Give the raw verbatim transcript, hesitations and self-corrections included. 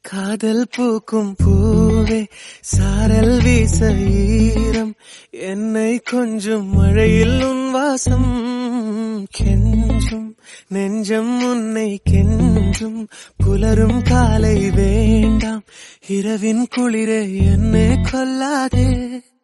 காதல் பூக்கும் பூவே சாரல் வீச ஈரம் என்னை கொஞ்சம் மழையில் உன் வாசம் கெஞ்சும் நெஞ்சம் உன்னை கெஞ்சும் புலரும் காலை வேண்டாம் இரவின் குளிரே என்னை கொல்லாதே